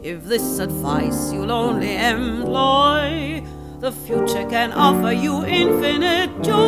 If this advice you'll only employ, the future can offer you infinite joy.